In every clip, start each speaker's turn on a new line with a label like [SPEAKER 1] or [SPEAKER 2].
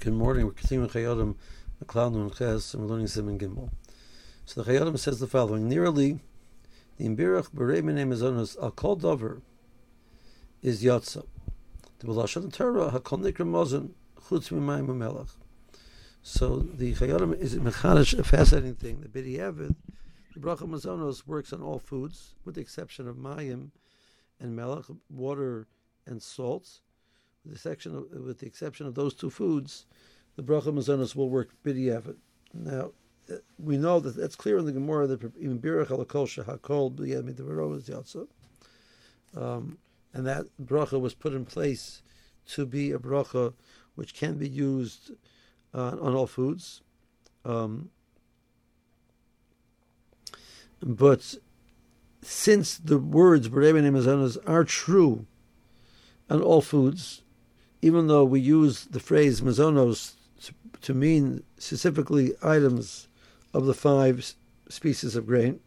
[SPEAKER 1] Good morning. We're continuing Chayodim, McLeod and Ches, and we're learning Simon Gimel. So the Chayodim says the following: Nearly, the Imbirach Berei Minei Mezonos Al Kol Dover is Yotza. The B'lashon Torah Hakol Nikra Mozen Chutz Mimayim Umelach. So the Chayodim is mechanish, a fascinating thing. The B'diavad, the Bracha Mazonos works on all foods, with the exception of Mayim and Melech, water and salt. With the exception of those two foods, the bracha mazonos will work b'diavad. Now, we know that that's clear in the Gemara that even birach alakol shehakol b'yad midavaro is yatsa, and that bracha was put in place to be a bracha which can be used on all foods. But since the words b'rei minei mazonos are true on all foods, even though we use the phrase mazonos to mean specifically items of the 5 species of grain,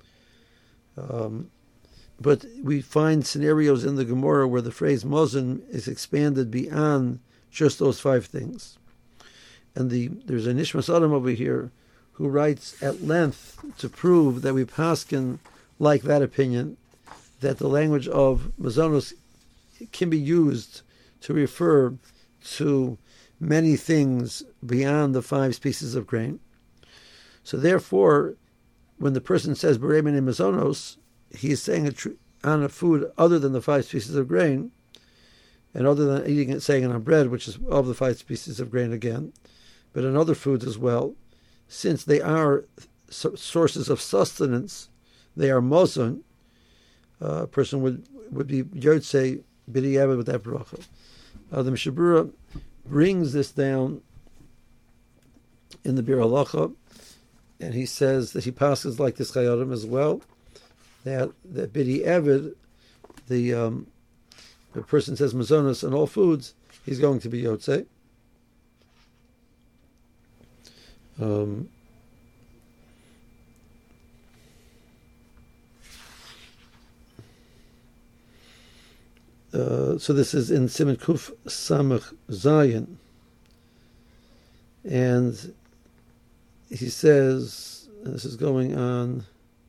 [SPEAKER 1] but we find scenarios in the Gemara where the phrase mazon is expanded beyond just those 5 things. And there's a Nishmas Adam over here who writes at length to prove that we paskin like that opinion, that the language of mazonos can be used to refer to many things beyond the 5 species of grain. So therefore, when the person says B'rei Minei Mazonos, he is saying on a food other than the 5 species of grain, and other than eating it, saying it on bread, which is of the 5 species of grain again, but on other foods as well, since they are sources of sustenance, they are mozon, a person would be yotzei b'diavad with that bracha. The Mishabura brings this down in the Bir Halacha, and he says that he passes like this Chayodim as well, that b'diavad, the person says mazonos on all foods, he's going to be yotzei. So this is in Siman Kuf Samach Zayin, and he says, and this is going on,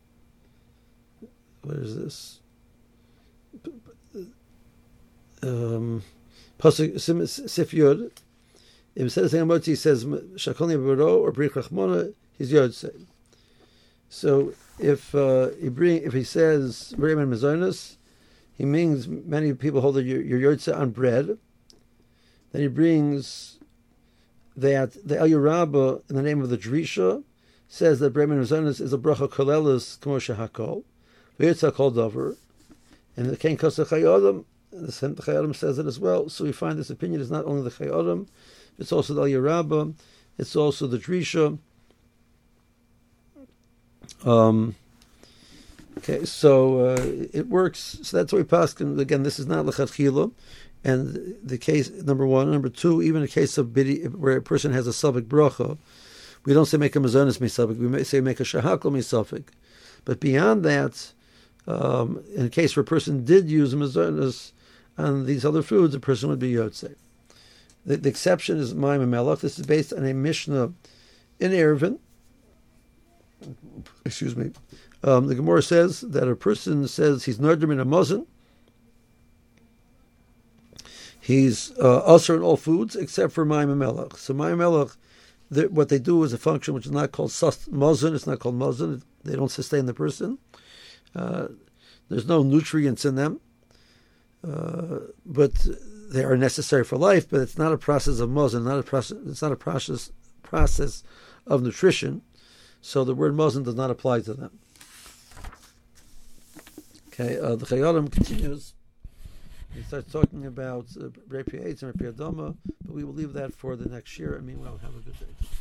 [SPEAKER 1] what is this? Pasuk Sif Yod. Instead of saying Motzi, he says Shakoni Baro or Brik Rachmona, he's Yodsei. So if he says B'rei Minei Mazonos, he means many people hold that you're yotze on bread. Then he brings that the El Yerabah, in the name of the Drisha, says that B'rei Minei Mazonos is a bracha kolelis k'mo shehakol, v'yotze kol davar. And the Kein Kosach Chayodim, the Chayodim says it as well. So we find this opinion is not only the Chayodim, it's also the El Yerabah, it's also the Drisha. Okay, so it works. So that's what we pass. Again, this is not lechatchila, and the case number 1, number 2. Even a case of bidi where a person has a sabik bracha, we don't say make a mazonos misafik. We may say make a shahakol misafik. But beyond that, in a case where a person did use a mazonos on these other foods, a person would be yotzei. The exception is Mayim and Melech. This is based on a Mishnah in Eruvin. Excuse me. The Gemara says that a person says he's nardrim in a mazon. He's usher in all foods except for Mayim and Melech. So Mayim and Melech, what they do is a function which is not called mazon. It's not called mazon. They don't sustain the person. There's no nutrients in them, but they are necessary for life. But it's not a process of mazon. It's not a process of nutrition. So the word mazon does not apply to them. Okay, the Chayodim continues. He starts talking about Rei Pi'etz and Rei Pi'adama, but we will leave that for the next year. Meanwhile, have a good day.